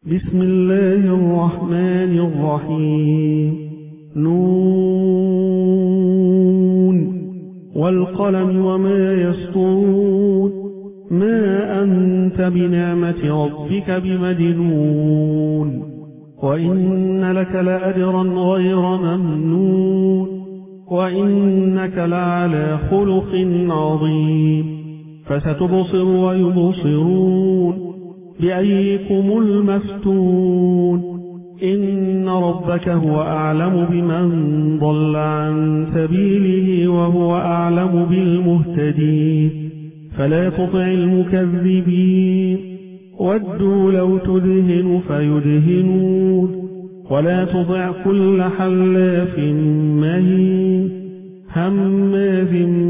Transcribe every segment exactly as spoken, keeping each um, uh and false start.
بسم الله الرحمن الرحيم. نون والقلم وما يسطرون. ما أنت بنعمة ربك بمجنون. وإن لك لأجرا غير ممنون. وإنك لعلى خلق عظيم. فستبصر ويبصرون بأيكم المفتون. إن ربك هو أعلم بمن ضل عن سبيله وهو أعلم بالمهتدين. فلا تطع المكذبين ودوا لو تدهن فيدهنون. ولا تطع كل حلاف مهين هماز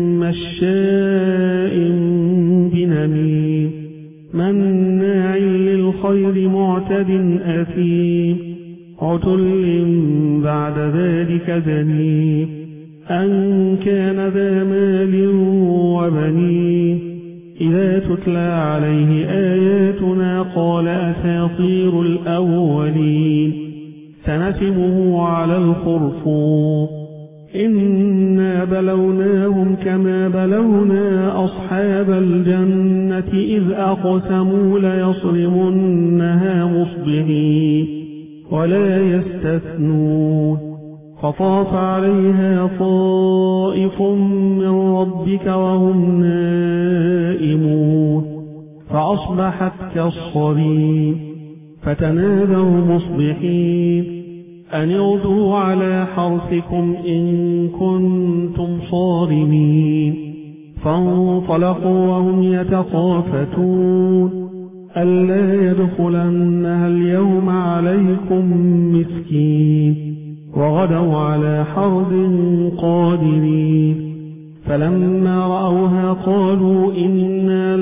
مشاء بنميم مناع للخير معتد أثيم عتل بعد ذلك زنيم أن كان ذا مال وبنين. إذا تتلى عليه آياتنا قال أساطير الأولين. سنسمه على الخرطوم. إنا بلوناهم كما بلونا أصحاب الجنة إذ أقسموا ليصرمنها مصبحين ولا يستثنون. فطاف عليها طائف من ربك وهم نائمون فأصبحت كالصريم. فتنادوا مصبحين أن اغدوا على حرثكم إن كنتم صارمين. فانطلقوا وهم يتخافتون ألا يدخلنها اليوم عليكم مسكين. وغدوا على حرد قادرين. فلما رأوها قالوا إنا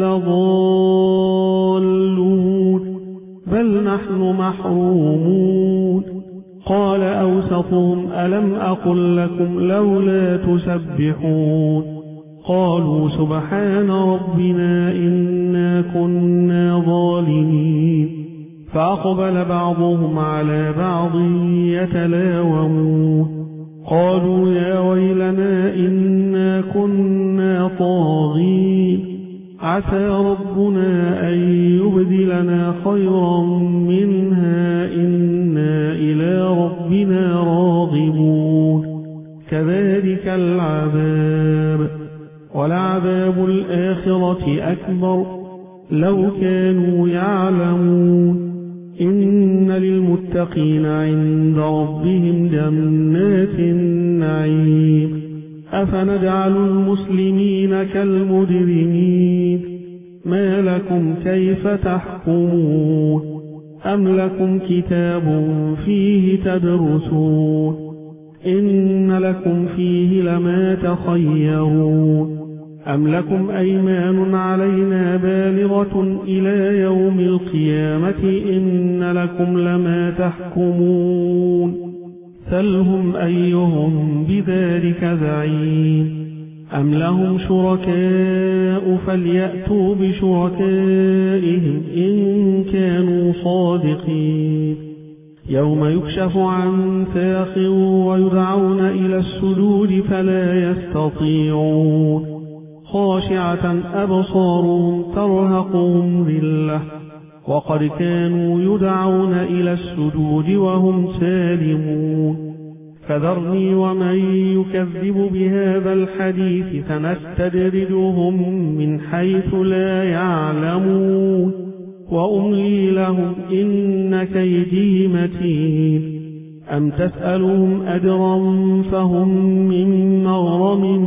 لضالون بل نحن محرومون. قال أوسطهم ألم أقل لكم لولا تسبحون. قالوا سبحان ربنا إنا كنا ظالمين. فأقبل بعضهم على بعض يتلاومون قالوا يا ويلنا إنا كنا طاغين. عسى ربنا أن يبدلنا خيرا منها إنا إلى ربنا راغبون. كذلك العذاب ولعذاب الآخرة أكبر لو كانوا يعلمون. إن للمتقين عند ربهم جنات النعيم. أفنجعل المسلمين كالمجرمين. ما لكم كيف تحكمون. أم لكم كتاب فيه تدرسون. إن لكم فيه لما تخيرون. أم لكم أيمان علينا بالغة إلى يوم القيامة إن لكم لما تحكمون. سلهم أيهم بذلك زعيم. أم لهم شركاء فليأتوا بشركائهم إن كانوا صادقين. يوم يكشف عن ساق ويدعون إلى السجود فلا يستطيعون. خاشعة أبصارهم ترهقهم ذلة وقد كانوا يدعون إلى السجود وهم سالمون. فذرني ومن يكذب بهذا الحديث سنستدرجهم من حيث لا يعلمون وأملي لهم إن كيدي متين. أم تسألهم أجرا فهم من مغرم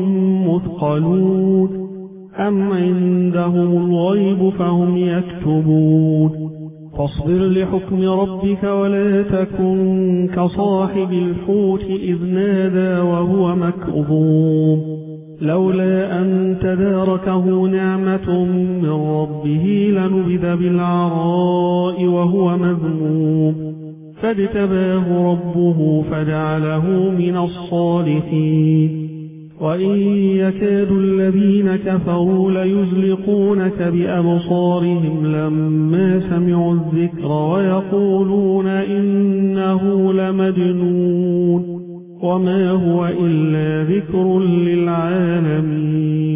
مثقلون أم عندهم الغيب فهم يكتبون. فاصبر لحكم ربك ولا تكن كصاحب الحوت إذ نادى وهو مكظوم لولا أن تداركه نعمة من ربه لنبذ بالعراء وهو مذموم فاجتباه ربه فجعله من الصالحين. وإن يكاد الذين كفروا ليزلقونك بأبصارهم لما سمعوا الذكر ويقولون إنه لمجنون وما هو إلا ذكر للعالمين